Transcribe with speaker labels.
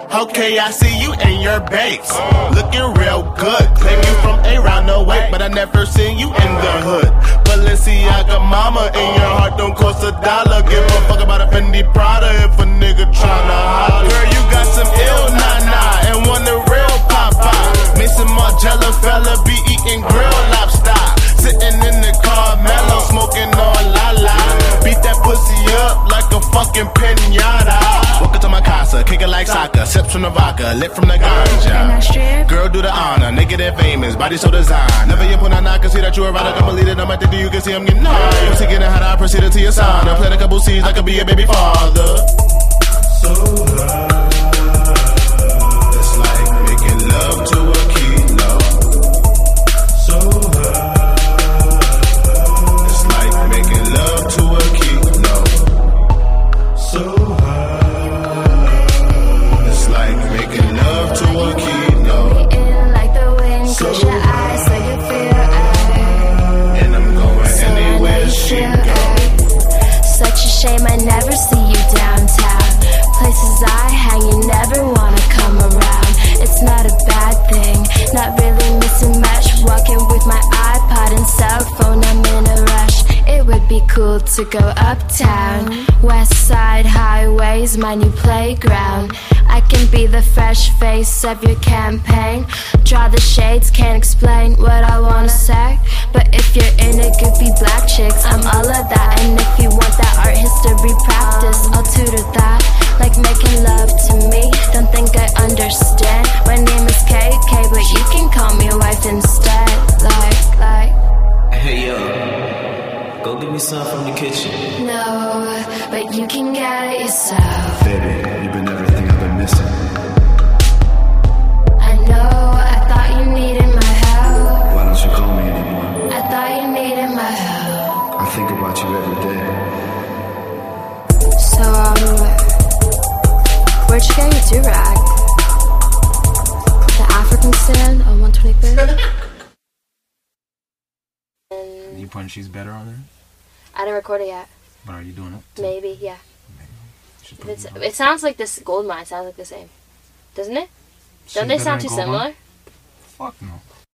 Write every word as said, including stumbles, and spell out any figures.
Speaker 1: Okay, I see you and your babes looking real good. Claim you from around the way, but I never seen you in the hood. Balenciaga mama, in your heart don't cost a dollar. Give a fuck about a Fendi Prada if a nigga tryna holler. Girl, you got some ill nah-nah and one the real pop-pop. Mason Margiela fella be eating grilled lobster. Sitting in the car, mellow, smoking on la-la. Beat that pussy up like a fucking pinata. Walk into my casa, kick it like soccer. Sips from the vodka, lit from the ganja. Girl, do the honor, negative famous, body so designed. Never you put on I can see that you erotic, I'm believe it. I'm addicted, you can see I'm getting high. Pussy getting hot, I proceeded to your sauna. Plant a couple seeds, I could be your baby father. So high, it's like making love to a kilo. So high, it's like making love to a kilo. So high, it's like making love to a kilo.
Speaker 2: Like the wind, close your eyes so you feel it.
Speaker 1: And I'm going so anywhere she goes.
Speaker 2: Such a shame I never see you downtown. Places I hang, you never wanna come around. It's not a bad thing, not really missing much. Walking with my iPod and cell phone, I'm in a rush. It would be cool to go uptown. West Side Highway's my new playground. I can be the fresh face of your campaign. Draw the shades, can't explain what I wanna say. But if you're into goofy black chicks, I'm all of that. And if you want that art history practice, I'll tutor that. Like making love to me, don't think I understand. My name is K K, but you can call me wife instead. Like, like
Speaker 3: hey yo, go get me some from the kitchen.
Speaker 2: No, but you can get it yourself.
Speaker 4: Baby, you've been everything I've been missing.
Speaker 2: I know, I thought you needed my help.
Speaker 4: Why don't you call me anymore?
Speaker 2: I thought you needed my help.
Speaker 4: I think about you every day.
Speaker 2: So, um, where'd you get your do-rag? The African stand on one twenty-third?
Speaker 5: You putting She's Better on there?
Speaker 2: I didn't record it yet.
Speaker 5: But are you doing it? Too?
Speaker 2: Maybe, yeah.
Speaker 5: Maybe.
Speaker 2: It's, it, it sounds like this Goldmine sounds like the same. Doesn't it? Don't they sound too similar?
Speaker 5: Fuck no.